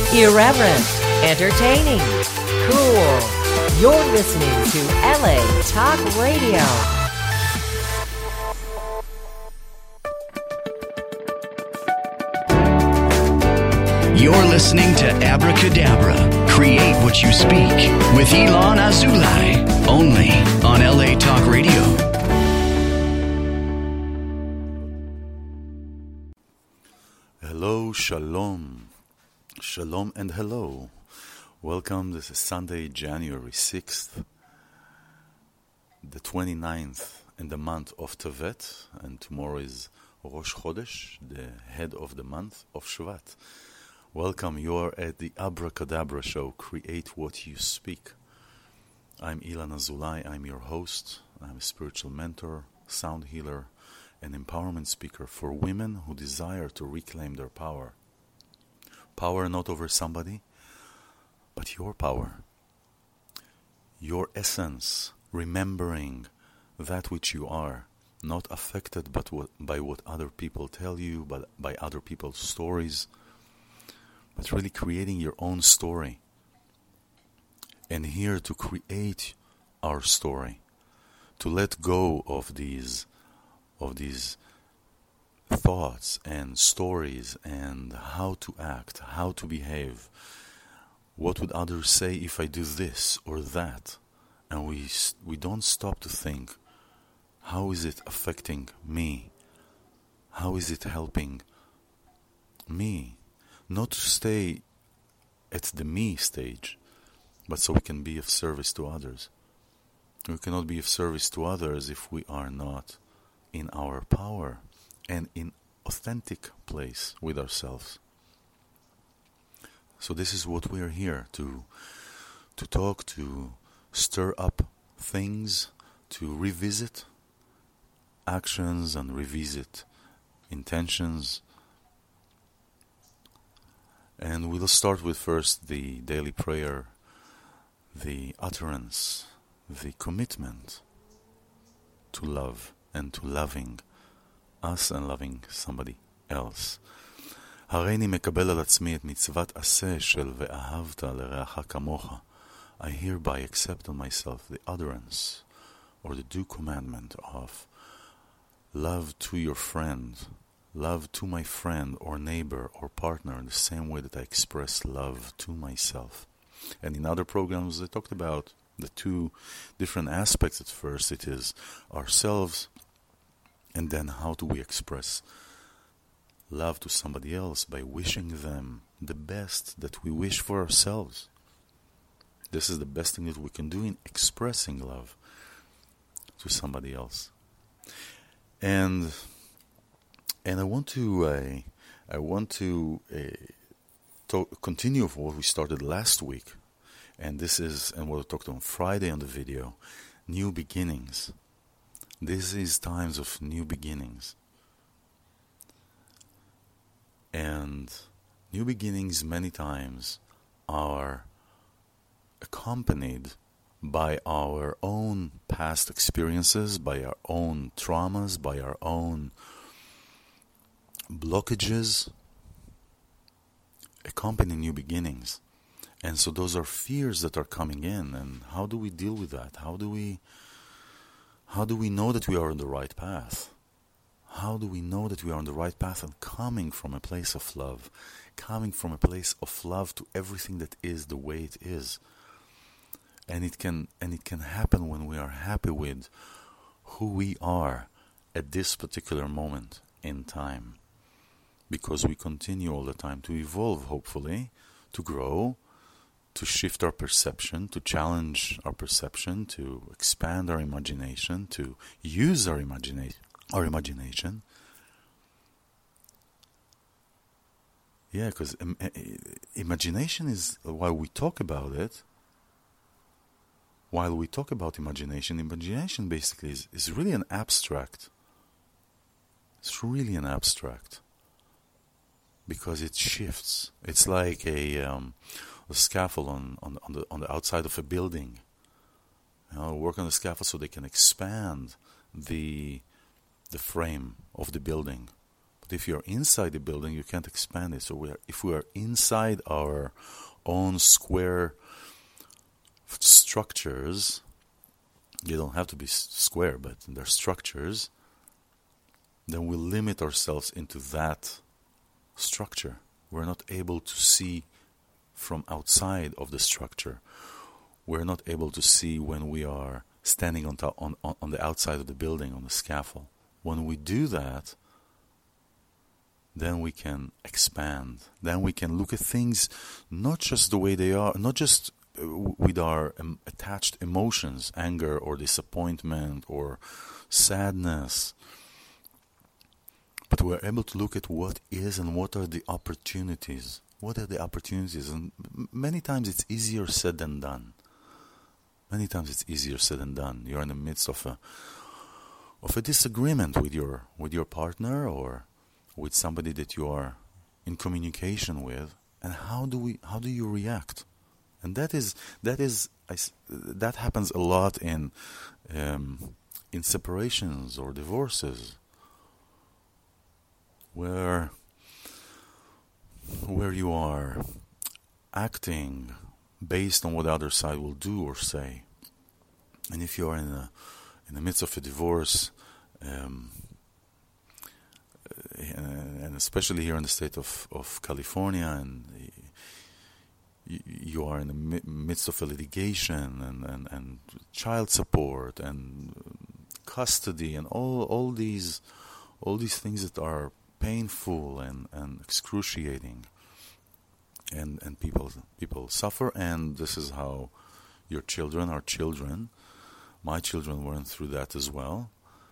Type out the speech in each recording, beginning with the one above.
Irreverent, entertaining, cool. You're listening to LA Talk Radio. You're listening to Abracadabra, Create What You Speak, with Ilan Azoulay, only on LA Talk Radio. Hello, shalom. Shalom and hello. Welcome. This is Sunday, January 6th, the 29th in the month of Tevet, and tomorrow is Rosh Chodesh, the head of the month of Shvat. Welcome. You are at the Abracadabra Show, Create What You Speak. I'm Ilan Azoulay. I'm your host. I'm a spiritual mentor, sound healer, and empowerment speaker for women who desire to reclaim their power. Power not over somebody, but your power. Your essence, remembering that which you are, not affected by what other people tell you, but by other people's stories, but really creating your own story. And here to create our story, to let go of these thoughts and stories and how to act, how to behave. What would others say if I do this or that? And we don't stop to think, how is it affecting me? How is it helping me? Not to stay at the me stage, but so we can be of service to others. We cannot be of service to others if we are not in our power and in authentic place with ourselves. So this is what we are here to talk, to stir up things, to revisit actions and revisit intentions. And we'll start with first the daily prayer, the utterance, the commitment to love and to loving us and loving somebody else. הריני מקבל על עצמי את מצוות עשה של ואהבת לרעך כמוך. I hereby accept on myself the utterance or the due commandment of love to your friend, love to my friend or neighbor or partner in the same way that I express love to myself. And in other programs I talked about the two different aspects. At first it is ourselves, and then how do we express love to somebody else by wishing them the best that we wish for ourselves. This is the best thing that we can do in expressing love to somebody else. And I want to continue with what we started last week, and this is, and what I talked on Friday on the video, new beginnings. This is times of new beginnings. And new beginnings many times are accompanied by our own past experiences, by our own traumas, by our own blockages, accompany new beginnings. And so those are fears that are coming in, and how do we deal with that? How do we know that we are on the right path? How do we know that we are on the right path and coming from a place of love, coming from a place of love to everything that is the way it is? And it can happen when we are happy with who we are at this particular moment in time, because we continue all the time to evolve, hopefully, to grow, to shift our perception, to challenge our perception, to expand our imagination, to use our imagination. Yeah, because imagination is, while we talk about imagination basically is really an abstract. It's really an abstract because it shifts. It's like a scaffold on the outside of a building. Work on the scaffold so they can expand the frame of the building. But if you're inside the building, you can't expand it. So if we are inside our own square structures, you don't have to be square, but they're structures, then we limit ourselves into that structure. We're not able to see from outside of the structure. We're not able to see when we are standing on the outside of the building, on the scaffold. When we do that, then we can expand. Then we can look at things not just the way they are, not just with our attached emotions, anger or disappointment or sadness, but we're able to look at what is and what are the opportunities. What are the opportunities? And many times it's easier said than done. Many times it's easier said than done. You're in the midst of a disagreement with your partner or with somebody that you are in communication with, and how do you react? And that happens a lot in separations or divorces, where you are acting based on what the other side will do or say. And if you are in the midst of a divorce, and especially here in the state of California, and you are in the midst of a litigation and child support and custody and all these things that are painful and excruciating, and people suffer, and this is how your children, our children, my children went through that as well.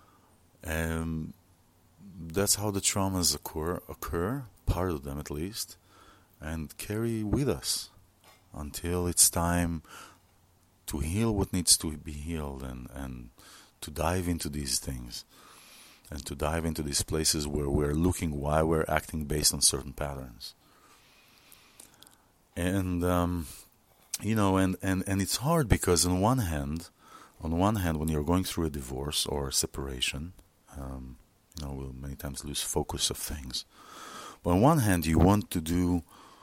That's how the traumas occur, part of them at least, and carry with us until it's time to heal what needs to be healed, and to dive into these things, and to dive into these places where we're looking why we're acting based on certain patterns. And and it's hard because on one hand, when you're going through a divorce or a separation, we'll many times lose focus of things. But on one hand, you want to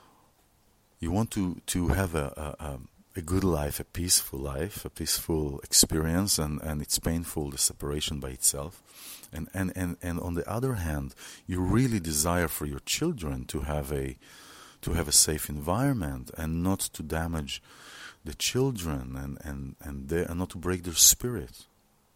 have a good life, a peaceful experience, and it's painful, the separation by itself. And on the other hand, you really desire for your children to have a safe environment and not to damage the children and not to break their spirit.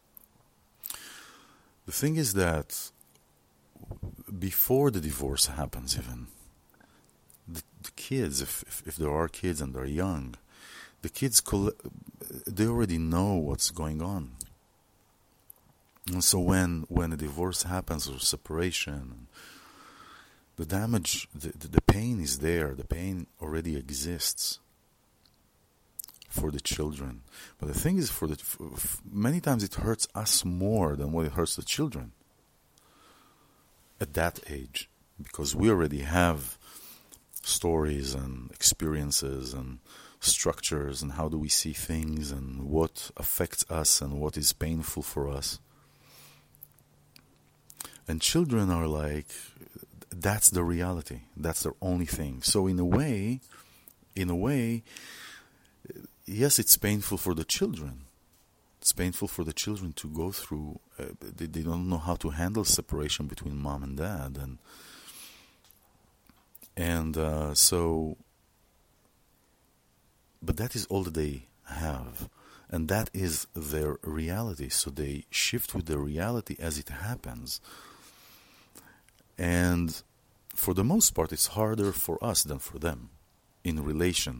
The thing is that before the divorce happens, even the kids, if there are kids and they're young, the kids they already know what's going on. And so when a divorce happens or separation, the damage, the pain is there. The pain already exists for the children. But the thing is, many times it hurts us more than what it hurts the children at that age, because we already have stories and experiences and structures and how do we see things and what affects us and what is painful for us. And children are like, that's the reality. That's their only thing. So in a way, yes, it's painful for the children. It's painful for the children to go through. They don't know how to handle separation between mom and dad, but that is all that they have, and that is their reality. So they shift with the reality as it happens. And for the most part, it's harder for us than for them in relation.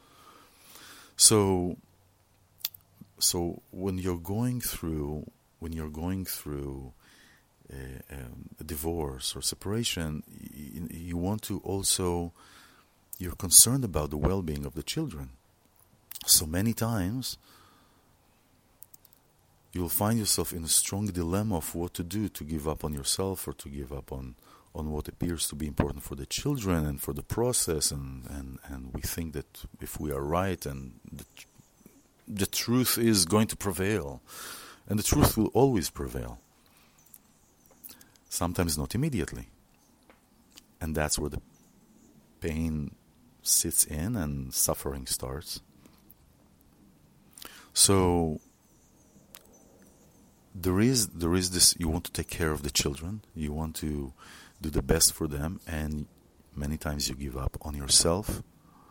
So when you're going through a divorce or separation, you want to also, you're concerned about the well-being of the children. So many times you'll find yourself in a strong dilemma of what to do, to give up on yourself or to give up on what appears to be important for the children and for the process, and we think that if we are right and the truth is going to prevail, and the truth will always prevail. Sometimes not immediately, And that's where the pain sits in and suffering starts. So there is this, you want to take care of the children, you want to do the best for them, and many times you give up on yourself,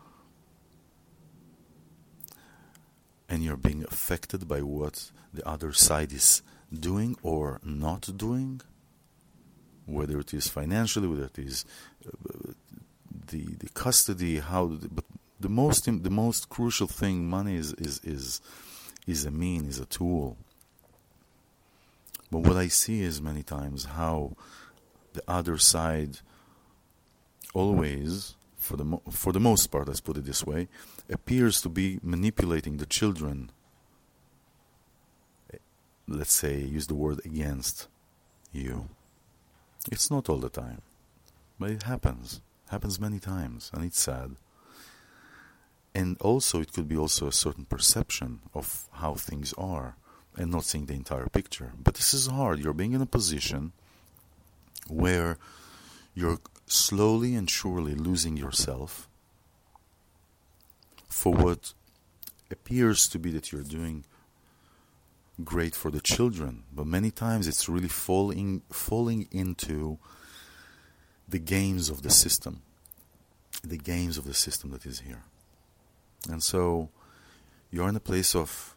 and you're being affected by what the other side is doing or not doing, whether it is financially, whether it is the custody, but the most crucial thing, money is a tool. But what I see is many times how the other side always, for the most part, let's put it this way, appears to be manipulating the children. Let's say, use the word against you. It's not all the time, but it happens. Happens many times, and it's sad. And also, it could be also a certain perception of how things are, and not seeing the entire picture. But this is hard. You're being in a position where you're slowly and surely losing yourself for what appears to be that you're doing great for the children, but many times it's really falling into the games of the system that is here. And so you're in a place of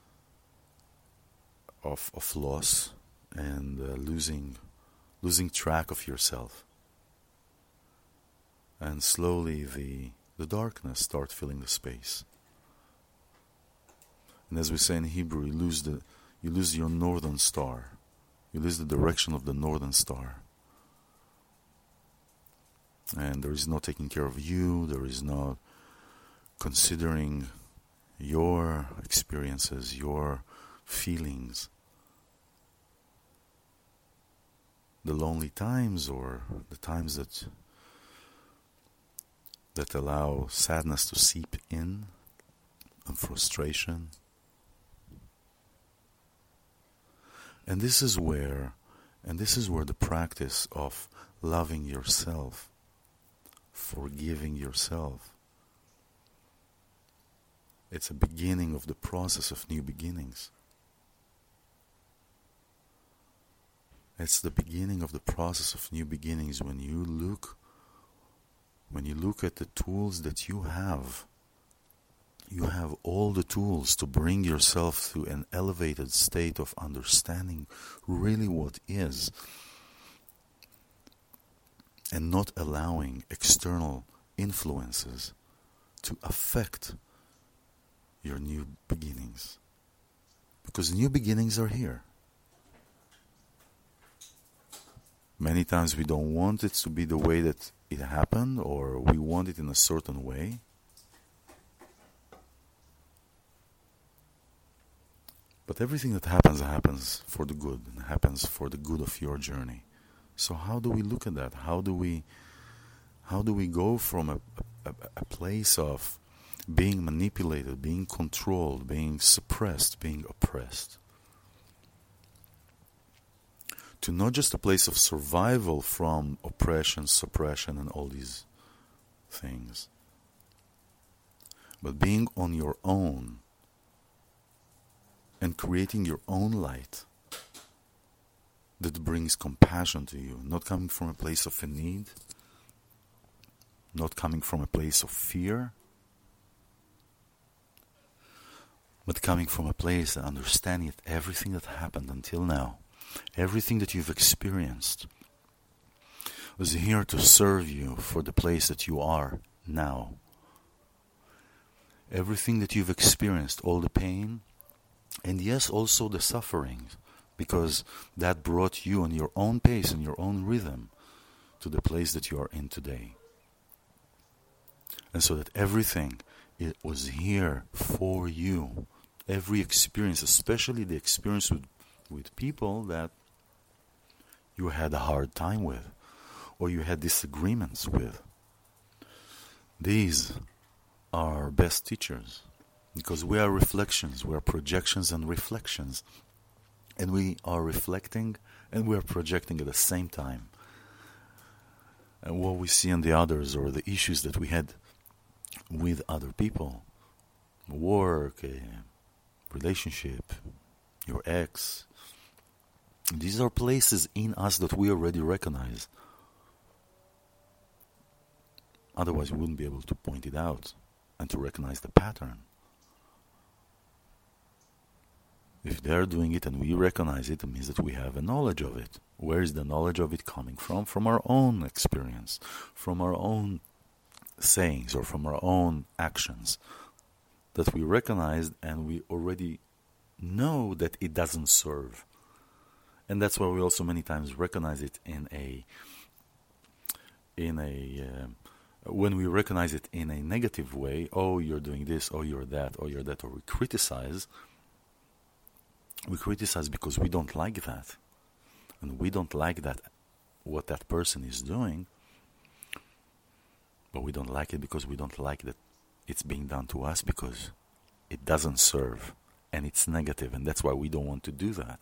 loss and losing track of yourself, and slowly the darkness starts filling the space. And as we say in Hebrew, you lose your northern star. You lose the direction of the northern star. And there is no taking care of you. There is no considering your experiences, your feelings. The lonely times, or the times that allow sadness to seep in, and frustration. And this is where the practice of loving yourself, forgiving yourself, it's a beginning of the process of new beginnings. It's the beginning of the process of new beginnings when you look at the tools that you have. You have all the tools to bring yourself to an elevated state of understanding really what is, and not allowing external influences to affect your new beginnings. Because new beginnings are here. Many times we don't want it to be the way that it happened, or we want it in a certain way. But everything that happens for the good, and happens for the good of your journey. So how do we look at that? How do we go from a place of being manipulated, being controlled, being suppressed, being oppressed, to not just a place of survival from oppression, suppression, and all these things, but being on your own and creating your own light that brings compassion to you, not coming from a place of a need, not coming from a place of fear, but coming from a place of understanding that everything that happened until now, everything that you've experienced, was here to serve you for the place that you are now. Everything that you've experienced, all the pain, and yes, also the suffering, because that brought you on your own pace and your own rhythm to the place that you are in today. And so that everything, it was here for you. Every experience, especially the experience with people that you had a hard time with, or you had disagreements with. These are our best teachers, because we are reflections, we are projections and reflections, and we are reflecting and we are projecting at the same time. and what we see in the others, or the issues that we had with other people, work, relationship, your ex. These are places in us that we already recognize. Otherwise, we wouldn't be able to point it out and to recognize the pattern. If they're doing it and we recognize it, it means that we have a knowledge of it. Where is the knowledge of it coming from? From our own experience, from our own sayings, or from our own actions that we recognize, and we already know that it doesn't serve. And that's why we also many times recognize it when we recognize it in a negative way. Oh, you're doing this, oh, you're that, or we criticize. We criticize because we don't like that. And we don't like that, what that person is doing. But we don't like it because we don't like that it's being done to us, because it doesn't serve and it's negative, and that's why we don't want to do that.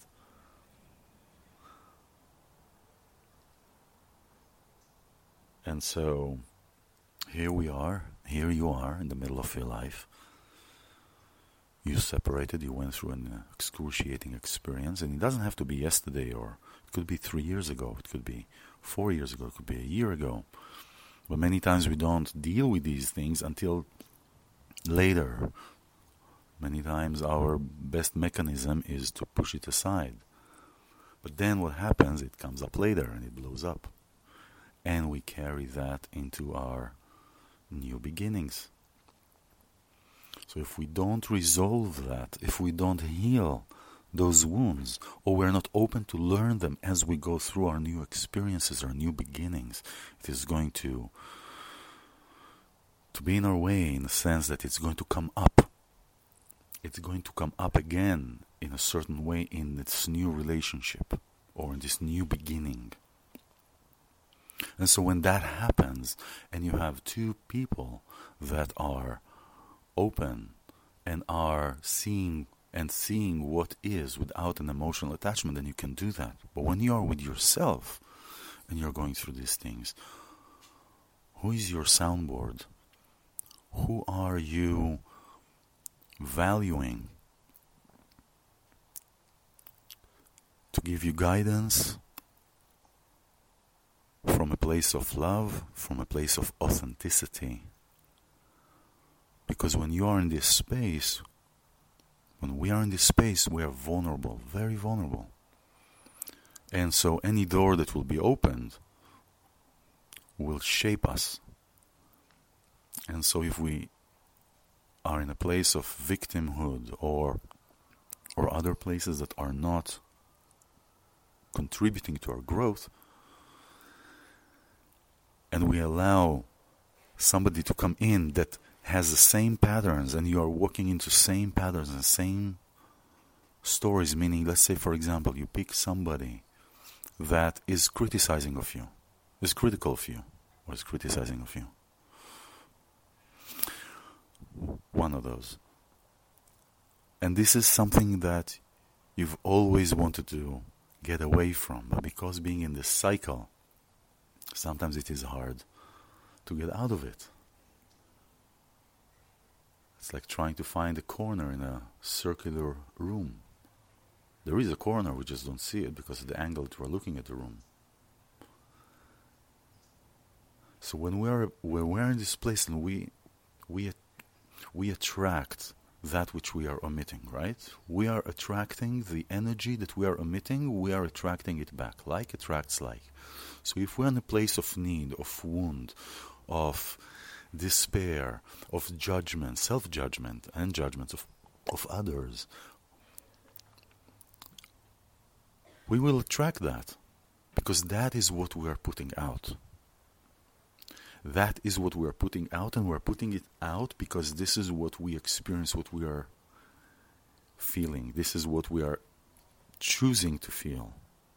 And so here we are, here you are in the middle of your life. You separated, you went through an excruciating experience, and it doesn't have to be yesterday, or it could be 3 years ago, it could be 4 years ago, it could be a year ago. But many times we don't deal with these things until later. Many times our best mechanism is to push it aside. But then what happens, it comes up later and it blows up. And we carry that into our new beginnings. So if we don't resolve that, if we don't heal those wounds, or we're not open to learn them as we go through our new experiences, our new beginnings, it is going to be in our way, in the sense that it's going to come up. It's going to come up again in a certain way in this new relationship, or in this new beginning. And so when that happens, and you have two people that are open and are seeing what is without an emotional attachment, then you can do that. But when you are with yourself and you're going through these things, who is your soundboard? Who are you valuing to give you guidance from a place of love, from a place of authenticity? Because when you are in this space, when we are in this space, we are vulnerable, very vulnerable. And so any door that will be opened will shape us. And so if we are in a place of victimhood, or other places that are not contributing to our growth, and we allow somebody to come in that has the same patterns, and you are walking into same patterns and same stories, meaning, let's say, for example, you pick somebody that is criticizing of you, is critical of you, or is criticizing of you. One of those. And this is something that you've always wanted to get away from, but because being in this cycle, sometimes it is hard to get out of it. It's like trying to find a corner in a circular room. There is a corner, we just don't see it because of the angle that we're looking at the room. So when we're in this place, and we attract that which we are emitting, right? We are attracting the energy that we are emitting, we are attracting it back. Like attracts like. So if we're in a place of need, of wound, of despair, of judgment, self-judgment, and judgments of others, we will attract that, because that is what we are putting out. That is what we are putting out, and we're putting it out because this is what we experience, what we are feeling. This is what we are choosing to feel.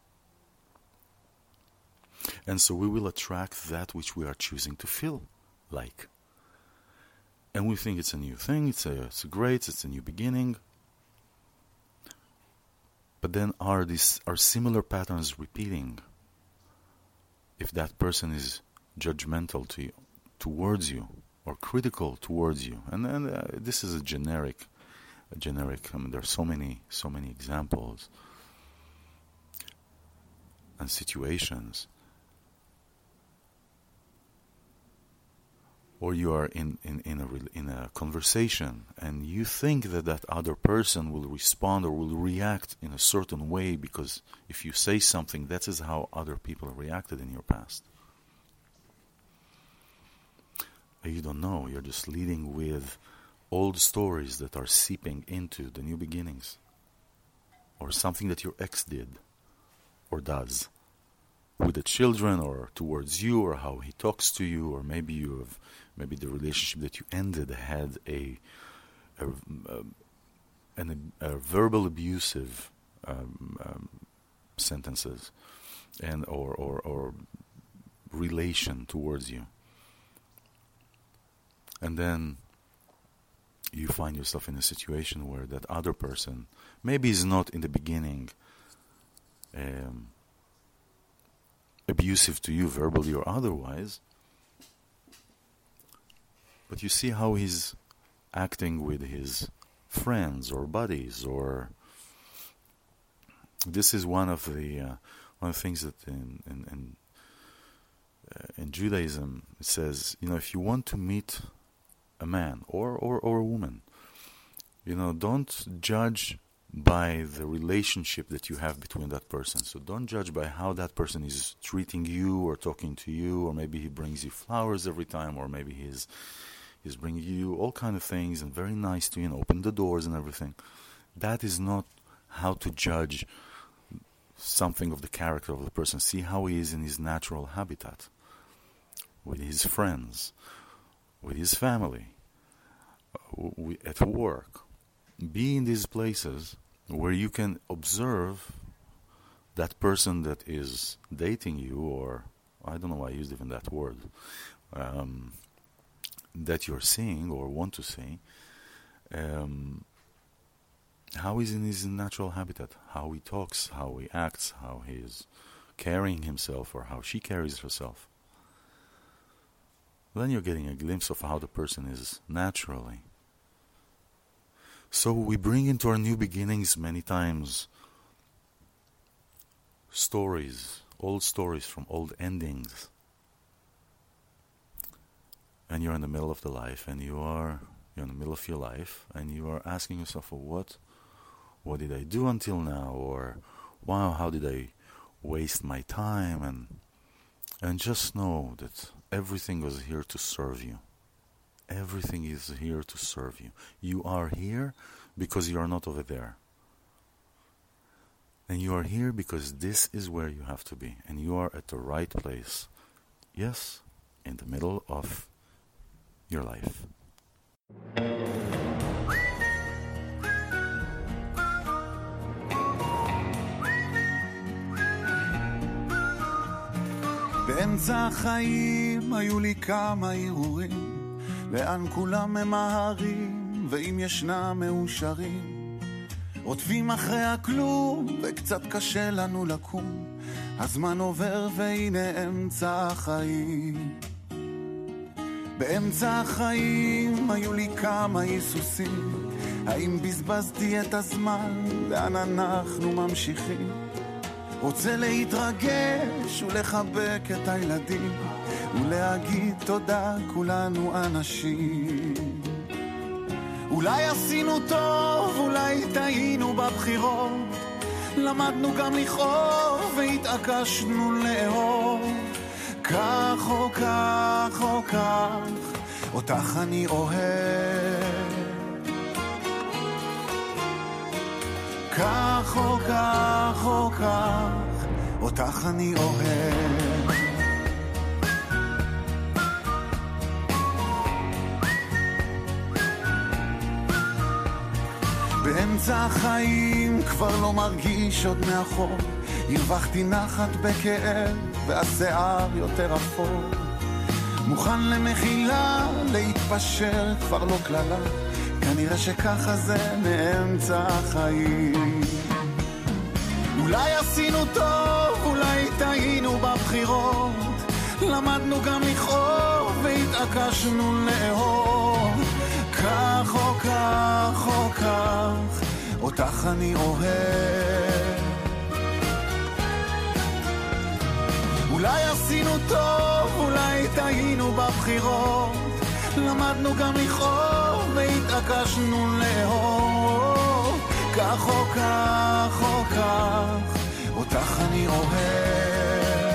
And so we will attract that which we are choosing to feel like. And we think it's a new thing, it's great, it's a new beginning. But then are similar patterns repeating if that person is judgmental towards you, or critical towards you. And this is a generic. I mean, there are so many examples and situations. Or you are in a conversation, and you think that other person will respond or will react in a certain way, because if you say something, that is how other people reacted in your past. You don't know. You're just leading with old stories that are seeping into the new beginnings, or something that your ex did or does with the children, or towards you, or how he talks to you, or maybe the relationship that you ended had a verbal abusive sentences and or relation towards you. And then you find yourself in a situation where that other person maybe is not in the beginning abusive to you, verbally or otherwise, but you see how he's acting with his friends or buddies, or this is one of the things that in Judaism it says, if you want to meet a man or a woman, don't judge by the relationship that you have between that person. So don't judge by how that person is treating you or talking to you, or maybe he brings you flowers every time, or maybe he's bringing you all kind of things and very nice to you and open the doors and everything. That is not how to judge something of the character of the person. See how he is in his natural habitat, with his friends, with his family, at work. Be in these places where you can observe that person that is dating you, or I don't know why I used even that word, that you're seeing or want to see, how he's in his natural habitat, how he talks, how he acts, how he is carrying himself, or how she carries herself. Then you're getting a glimpse of how the person is naturally. So we bring into our new beginnings many times stories, old stories from old endings. And you're in the middle of the life, and you're in the middle of your life, and you are asking yourself, what did I do until now? Or, wow, how did I waste my time? And just know that everything was here to serve you. Everything is here to serve you. You are here because you are not over there. And you are here because this is where you have to be. And you are at the right place. Yes, in the middle of your life. באמצע החיים היו לי כמה ערעורים, לאן כולם ממהרים, ואם ישנם מאושרים, רודפים אחרי הכלום, וקצת קשה לנו לקום, הזמן עובר והנה אמצע החיים. באמצע החיים היו לי כמה היסוסים, האם בזבזתי את הזמן, לאן אנחנו ממשיכים, רוצה להתרגש ולחבק את הילדים, ולהגיד תודה, כולנו אנשים. אולי עשינו טוב, אולי טעינו בבחירות, למדנו גם לכאוב והתעקשנו לאהוב, כך או כך או כך, אותך אני אוהב. כך או כך או כך, אותך אני אוהב. באמצע החיים כבר לא מרגיש עוד מאחור, הרווחתי נחת בכאב והשיער יותר אפור, מוכן למחילה, להתפשר כבר לא כללה, כנראה שככה זה מאמצע החיים. אולי עשינו טוב, אולי טעינו בבחירות, למדנו גם לכאוב והתעקשנו לאהוב. כך או כך או כך, אותך אני אוהב. אולי עשינו טוב, אולי טעינו בבחירות, למדנו גם לכאוב והתעקשנו לאהוב. כך או כך או כך, אותך אני אוהב.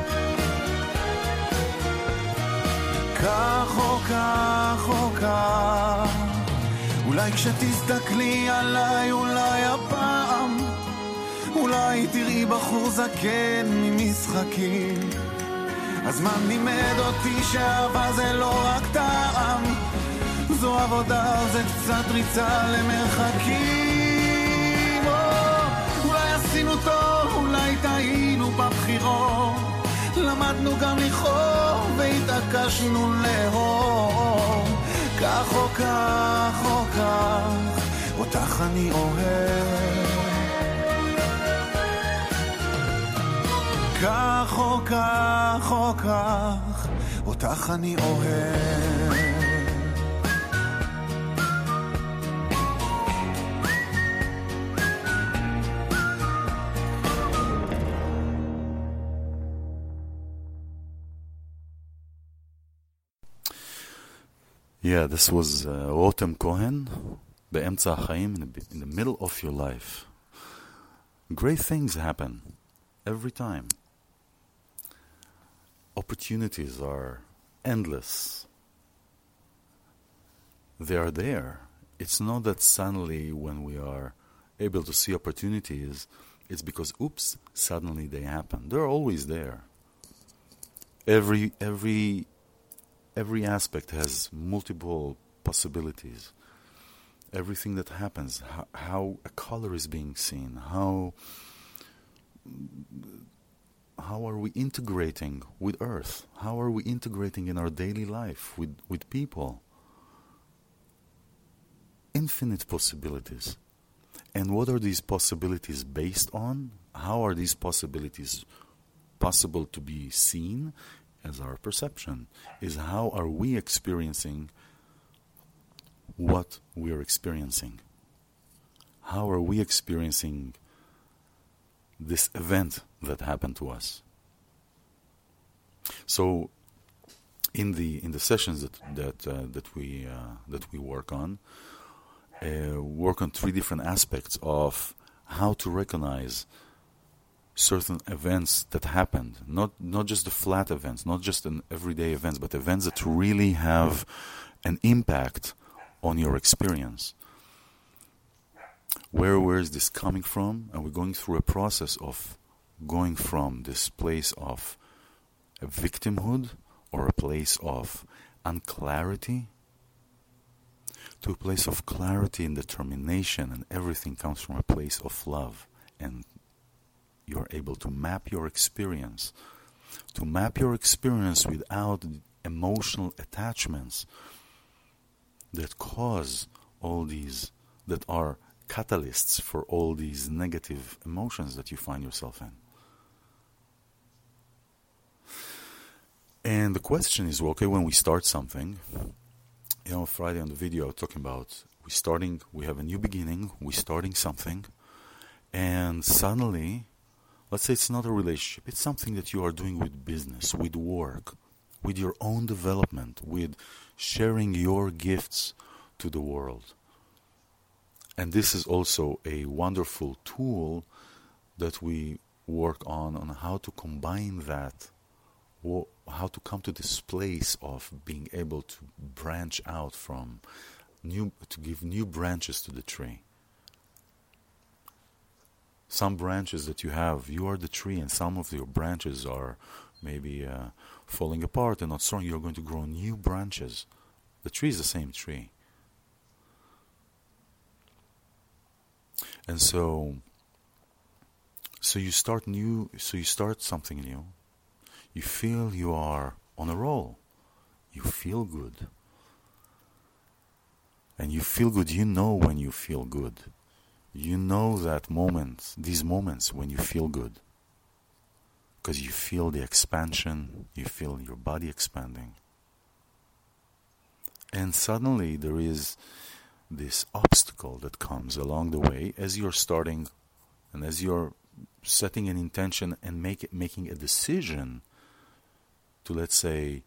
כך או כך או כך, אולי כשתסתכלי עליי, אולי הפעם, אולי תראי בחור זקן ממשחקים. הזמן לימד אותי שאהבה זה לא רק טעם, זו עבודה, זה קצת ריצה למרחקים. אולי עשינו טוב, אולי טעינו בבחירות, למדנו גם לכאוב והתעקשנו לאהוב. כך או כך או כך, אותך אני אוהב. כך או כך או כך, אותך אני אוהב. Yeah, this was Rotem Cohen, באמצע החיים, in the middle of your life. Great things happen every time. Opportunities are endless. They are there. It's not that suddenly when we are able to see opportunities, it's because, oops, suddenly they happen. They're always there. Every aspect has multiple possibilities. Everything that happens, how a color is being seen, how are we integrating with Earth? How are we integrating in our daily life with people? Infinite possibilities. And what are these possibilities based on? How are these possibilities possible to be seen? As our perception is, how are we experiencing what we are experiencing? How are we experiencing this event that happened to us? So, in the sessions that we work on three different aspects of how to recognize certain events that happened, not just the flat events, not just an everyday events, but events that really have an impact on your experience. Where is this coming from? And we're going through a process of going from this place of a victimhood or a place of unclarity to a place of clarity and determination, and everything comes from a place of love, and you're able to map your experience without emotional attachments that cause all these, that are catalysts for all these negative emotions that you find yourself in. And the question is, well, okay, when we start something, Friday on the video talking about we have a new beginning, we're starting something, and suddenly, let's say it's not a relationship, it's something that you are doing with business, with work, with your own development, with sharing your gifts to the world. And this is also a wonderful tool that we work on how to combine that, how to come to this place of being able to branch out from to give new branches to the tree. Some branches that you have, you are the tree, and some of your branches are maybe falling apart and not strong. You're going to grow new branches. The tree is the same tree. And so you start something new. You feel you are on a roll. You feel good. And you feel good, you know when you feel good. You know that these moments when you feel good. because you feel the expansion, you feel your body expanding. And suddenly there is this obstacle that comes along the way as you're starting and as you're setting an intention and making a decision to, let's say,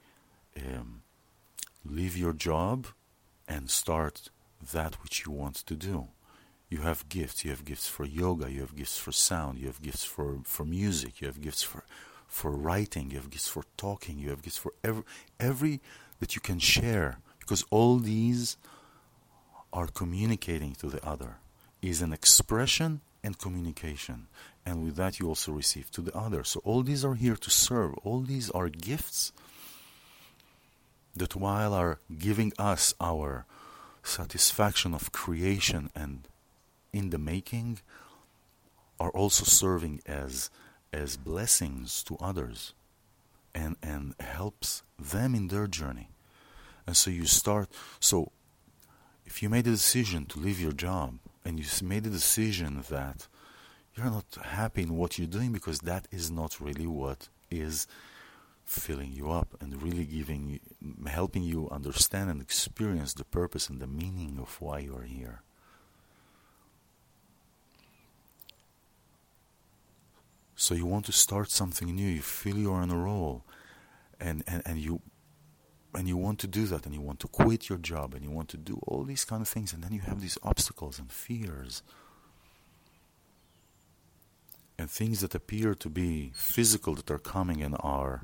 leave your job and start that which you want to do. You have gifts. You have gifts for yoga. You have gifts for sound. You have gifts for music. You have gifts for writing. You have gifts for talking. You have gifts for every that you can share. Because all these are communicating to the other. Is an expression and communication. And with that you also receive to the other. So all these are here to serve. All these are gifts that while are giving us our satisfaction of creation and in the making, are also serving as blessings to others and helps them in their journey. And so you start, so if you made a decision to leave your job and you made a decision that you're not happy in what you're doing because that is not really what is filling you up and really helping you understand and experience the purpose and the meaning of why you are here. So you want to start something new, you feel you're on a roll, and you want to do that, and you want to quit your job, and you want to do all these kind of things, and then you have these obstacles and fears and things that appear to be physical that are coming and are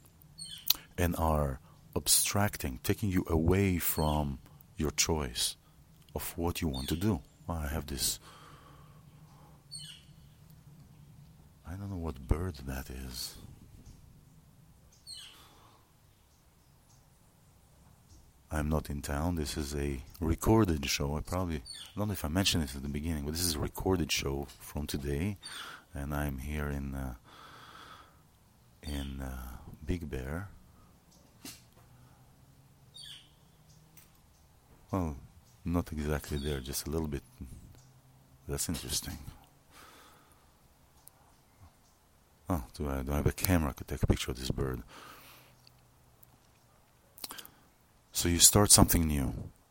abstracting, taking you away from your choice of what you want to do. I have this, I don't know what bird that is. I'm not in town. This is a recorded show. I don't know if I mentioned it at the beginning, but this is a recorded show from today, and I'm here in Big Bear. Well, not exactly there, just a little bit. That's interesting. Oh, do I have a camera? I could take a picture of this bird. So you start something new.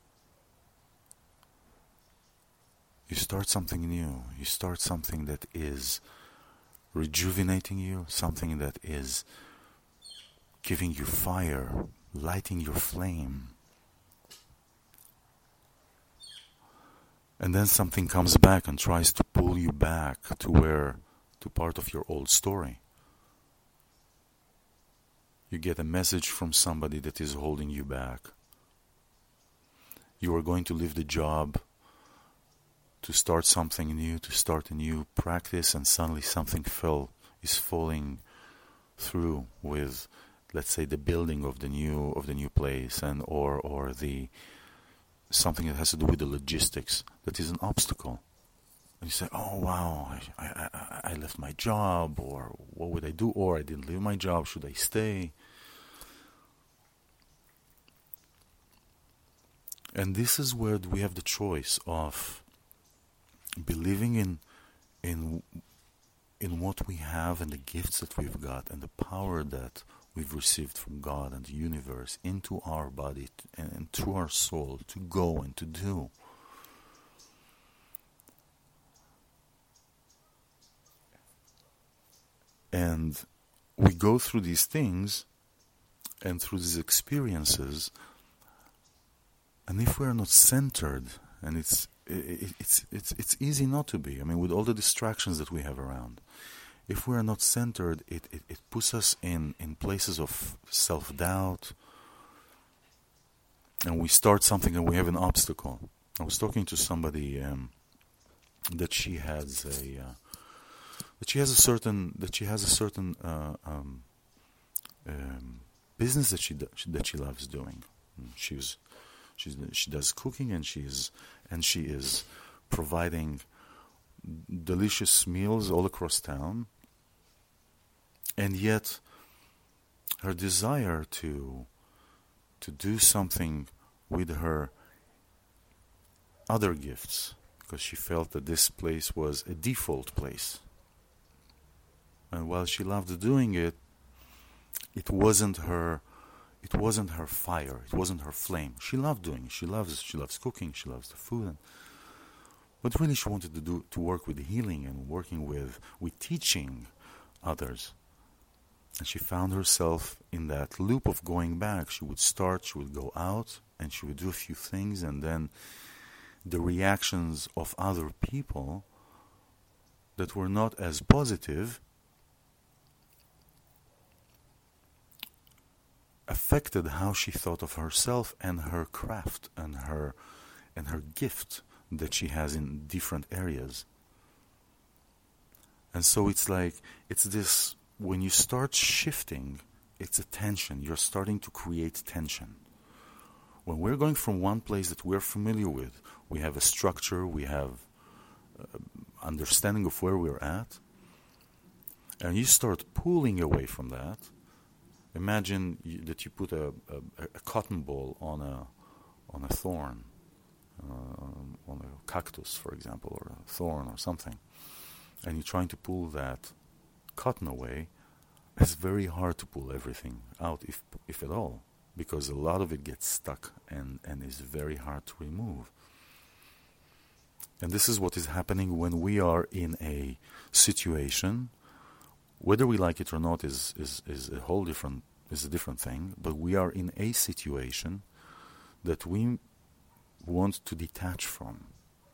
You start something new. You start something that is rejuvenating you, something that is giving you fire, lighting your flame. And then something comes back and tries to pull you back to part of your old story. You get a message from somebody that is holding you back. You are going to leave the job to start something new, to start a new practice, and suddenly something is falling through with, let's say, the building of the new place, and or the something that has to do with the logistics that is an obstacle. And you say, oh wow, I left my job, or what would I do? Or I didn't leave my job, should I stay? And this is where we have the choice of believing in what we have and the gifts that we've got and the power that we've received from God and the universe into our body and through our soul to go and to do. And we go through these things and through these experiences, and if we are not centered, and it's easy not to be. I mean, with all the distractions that we have around, if we are not centered, it puts us in places of self-doubt, and we start something and we have an obstacle. I was talking to somebody that she has a certain business that she loves doing. She does cooking, and she is providing delicious meals all across town. And yet, her desire to do something with her other gifts, because she felt that this place was a default place. And while she loved doing it, it wasn't her fire. It wasn't her flame. She loved doing it. She loves cooking. She loves the food. But really, she wanted to work with healing and working with teaching others. And she found herself in that loop of going back. She would start, she would go out, and she would do a few things, and then the reactions of other people that were not as positive affected how she thought of herself and her craft and her gift that she has in different areas. And so it's this, when you start shifting, it's a tension. You're starting to create tension. When we're going from one place that we're familiar with, we have a structure, we have understanding of where we're at, and you start pulling away from that. Imagine that you put a cotton ball on a thorn, on a cactus, for example, or a thorn or something, and you're trying to pull that cotton away. It's very hard to pull everything out, if at all, because a lot of it gets stuck and is very hard to remove. And this is what is happening when we are in a situation. Whether we like it or not is a different thing, but we are in a situation that we want to detach from,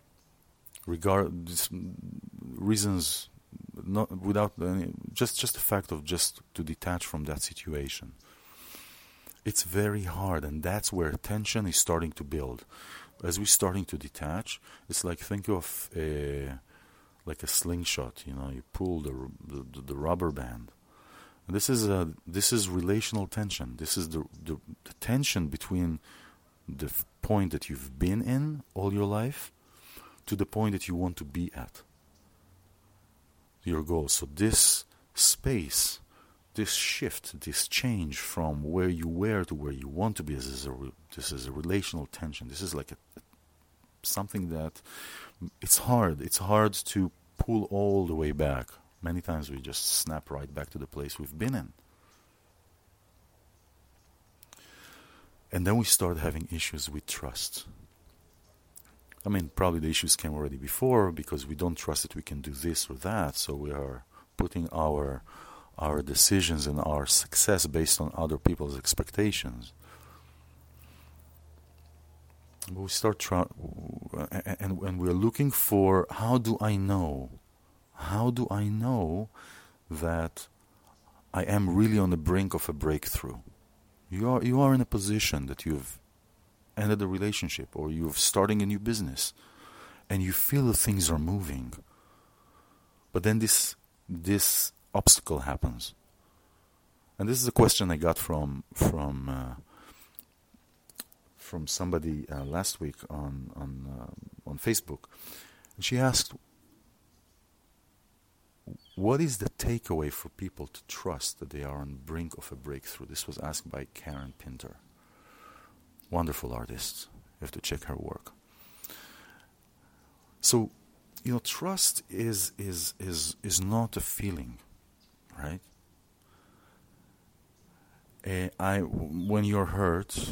reasons, not without any, just the fact of just to detach from that situation. It's very hard, and that's where tension is starting to build. As we're starting to detach, it's like, think of like a slingshot. You pull the rubber band. And this is relational tension. This is the tension between the point that you've been in all your life to the point that you want to be at, your goal. So this space, this shift, this change from where you were to where you want to be, this is a relational tension. This is like something that it's hard to pull all the way back. Many times we just snap right back to the place we've been in. And then we start having issues with trust. I mean, probably the issues came already before, because we don't trust that we can do this or that, so we are putting our decisions and our success based on other people's expectations. But we start and we're looking for, how do I know that I am really on the brink of a breakthrough? You are in a position that you've ended a relationship, or you're starting a new business, and you feel that things are moving, but then this obstacle happens. And this is a question I got from somebody last week on Facebook, and she asked, what is the takeaway for people to trust that they are on the brink of a breakthrough? This was asked by Karen Pinter. Wonderful artist. You have to check her work. So, trust is not a feeling, right? When you're hurt,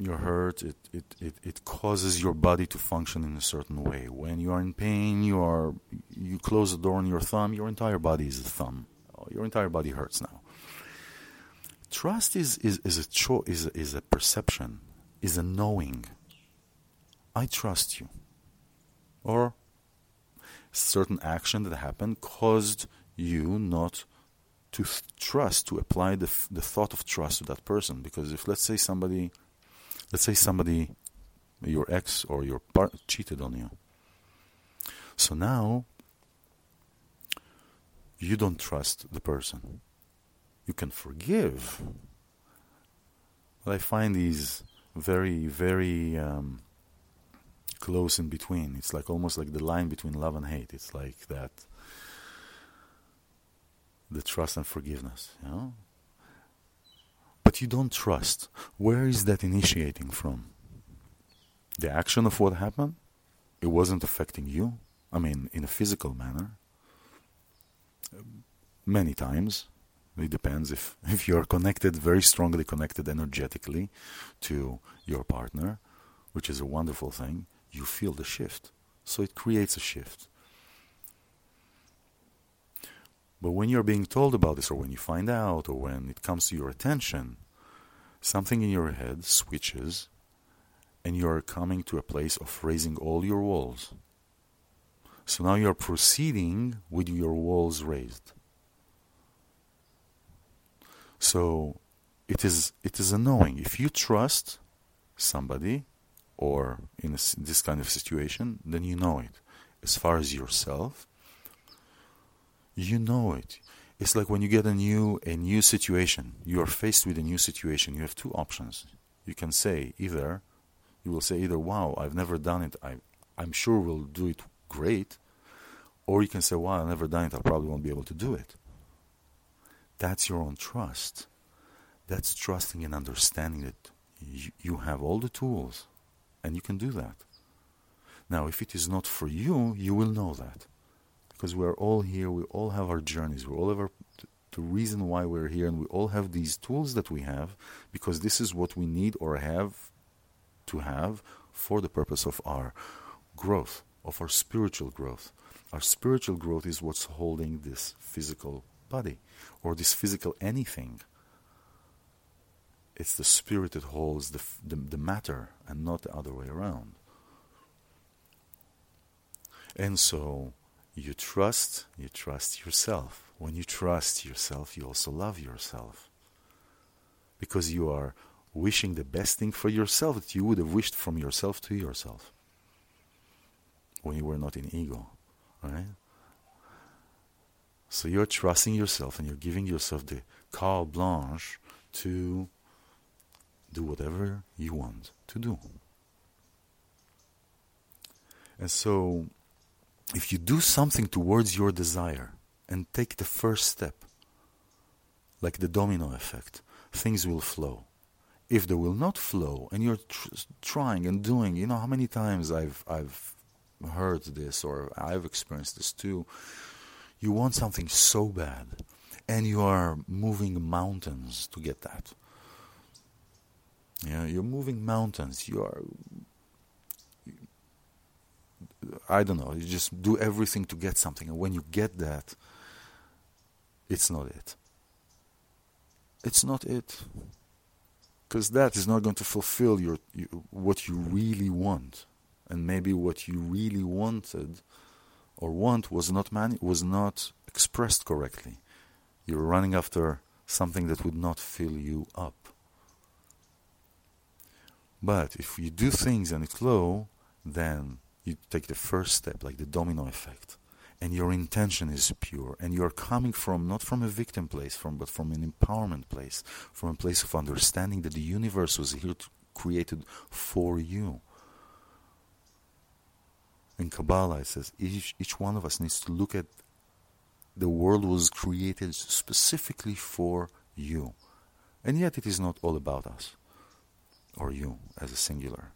it causes your body to function in a certain way. When you are in pain, you close the door on your thumb, your entire body is a thumb. Your entire body hurts now. Trust is a perception, is a knowing. I trust you. Or certain action that happened caused you not to trust, to apply the thought of trust to that person. Because if, let's say somebody, your ex or your partner cheated on you. So now, you don't trust the person. You can forgive. But I find these very, very close in between. It's like almost like the line between love and hate. It's like that, the trust and forgiveness, But you don't trust. Where is that initiating from? The action of what happened? It wasn't affecting you. I mean, in a physical manner. many times. It depends if you're connected, very strongly connected energetically to your partner, which is a wonderful thing, you feel the shift. So it creates a shift. But when you're being told about this, or when you find out, or when it comes to your attention, something in your head switches, and you're coming to a place of raising all your walls. So now you're proceeding with your walls raised. So it is a knowing. If you trust somebody, or in this kind of situation, then you know it. As far as yourself, you know it. It's like when you get a new situation. You are faced with a new situation. You have two options. You can say either, wow, I've never done it. I'm sure we'll do it great. Or you can say, wow, I've never done it. I probably won't be able to do it. That's your own trust. That's trusting and understanding that you have all the tools and you can do that. Now, if it is not for you, you will know that. Because we are all here, we all have our journeys, we all have the reason why we're here, and we all have these tools that we have because this is what we need or have to have for the purpose of our growth, of our spiritual growth. Our spiritual growth is what's holding this physical body or this physical anything. It's the spirit that holds the matter and not the other way around. And so you trust yourself. When you trust yourself, you also love yourself. Because you are wishing the best thing for yourself that you would have wished from yourself to yourself. When you were not in ego. Right? So you're trusting yourself and you're giving yourself the carte blanche to do whatever you want to do. And so, if you do something towards your desire and take the first step, like the domino effect, things will flow. If they will not flow, and you're trying and doing, you know how many times I've heard this, or I've experienced this too. You want something so bad, and you are moving mountains to get that. Yeah, you're moving mountains. I don't know, you just do everything to get something. And when you get that, it's not it. It's not it. Because that is not going to fulfill what you really want. And maybe what you really wanted or want was not expressed correctly. You're running after something that would not fill you up. But if you do things and it's low, then you take the first step, like the domino effect, and your intention is pure, and you're coming from, not from a victim place, but from an empowerment place, from a place of understanding that the universe was here created for you. In Kabbalah it says each one of us needs to look at the world was created specifically for you. And yet it is not all about us, or you as a singular.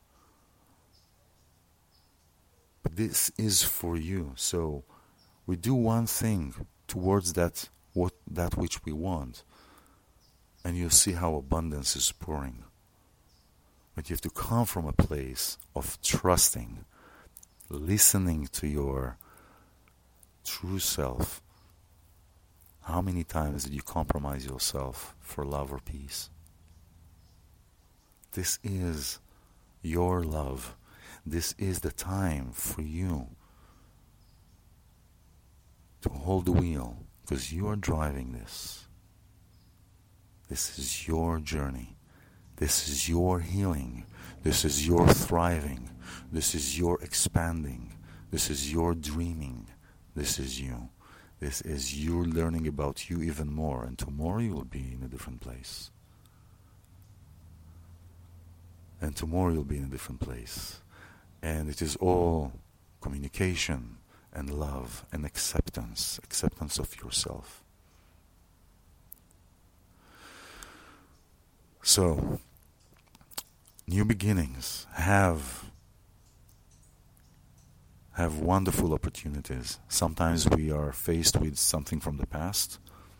But this is for you. So we do one thing towards that which we want, and you'll see how abundance is pouring. But you have to come from a place of trusting, listening to your true self. How many times did you compromise yourself for love or peace? This is your love. This is the time for you to hold the wheel, because you are driving this. This is your journey. This is your healing. This is your thriving. This is your expanding. This is your dreaming. This is you. This is you learning about you even more. And tomorrow you will be in a different place. And tomorrow you'll be in a different place. And it is all communication and love and acceptance of yourself. So, new beginnings have wonderful opportunities. Sometimes we are faced with something from the past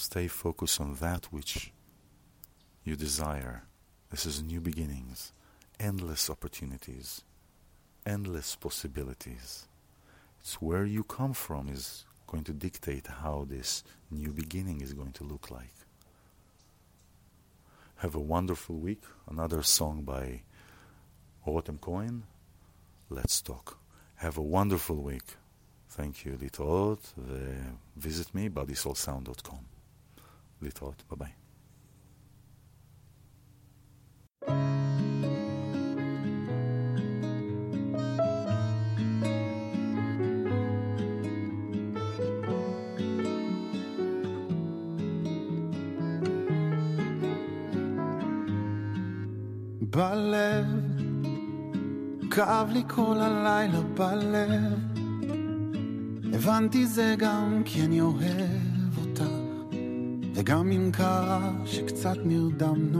Stay focused on that which you desire. This is new beginnings, endless opportunities, endless possibilities. It's where you come from is going to dictate how this new beginning is going to look like. Have a wonderful week. Another song by Rotem Cohen. Let's talk. Have a wonderful week. Thank you. להתראות, visit me, bodysoulsound.com. להתראות. Bye bye. בלב, כאב לי כל הלילה בלב, הבנתי זה גם כי אני אוהב אותך, וגם אם קרה שקצת נרדמנו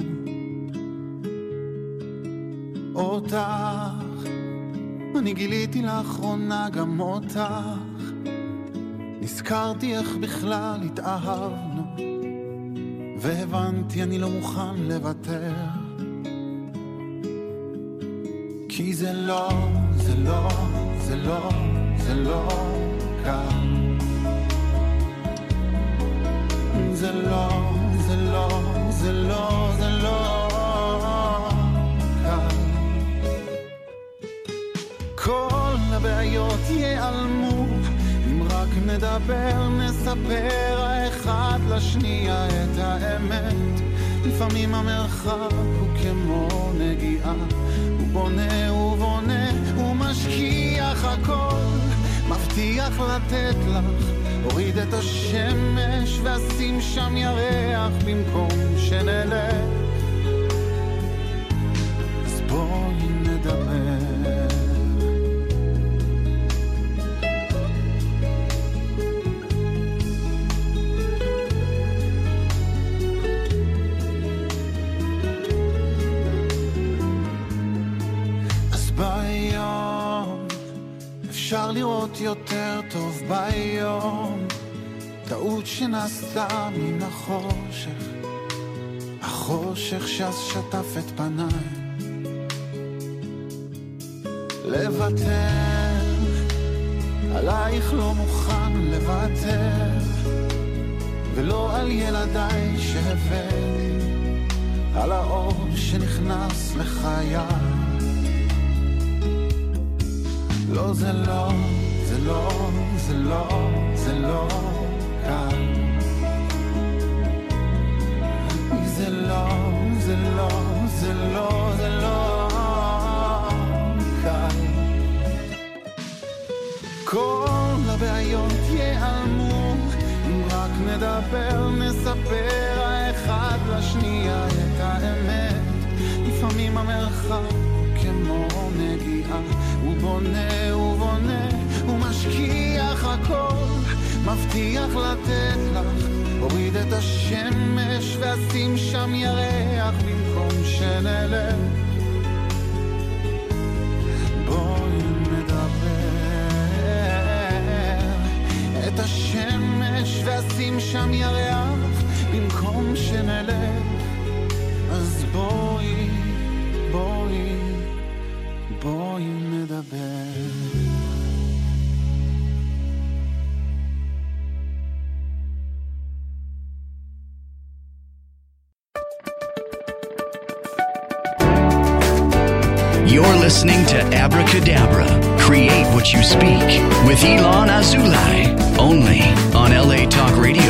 אותך, אני גיליתי לאחרונה גם אותך, נזכרתי איך בכלל התאהבנו, והבנתי אני לא מוכן לוותר, כי זה לא, זה לא, זה לא, זה לא קל. זה לא, זה לא, זה לא, זה לא קל. כל הבעיות ייעלמו, אם רק נדבר, נספר האחד לשנייה את האמת. לפעמים המרחק הוא כמו נגיעה, הוא בונה ובונה, הוא משכיח הכל, מבטיח לתת לך, הוריד את השמש ואשים שם ירח במקום שנלך. אז בואי נדבר. אפשר לראות יותר טוב ביום, טעות שנעשתה מן החושך, החושך שאז שטף את פניי. לוותר, עלייך לא מוכן לוותר, ולא על ילדיי שהבאתי, על האור שנכנס לחיי. לא, זה לא, זה לא, זה לא, זה לא קל. זה לא, זה לא, זה לא, זה לא קל. כל הבעיות ייעלמו, אם רק נדבר, נספר האחד לשנייה את האמת. לפעמים המרחק כמו נגיעה, הוא בונה ובונה, הוא משכיח הכל, מבטיח לתת לך, הוריד את השמש ואשים שם ירח במקום שנלך. בואי נדבר, את השמש ואשים שם ירח במקום שנלך. אז בואי, בואי, בואי נדבר. You're listening to Abracadabra, Create What You Speak, with Ilan Azulay, only on LA Talk Radio.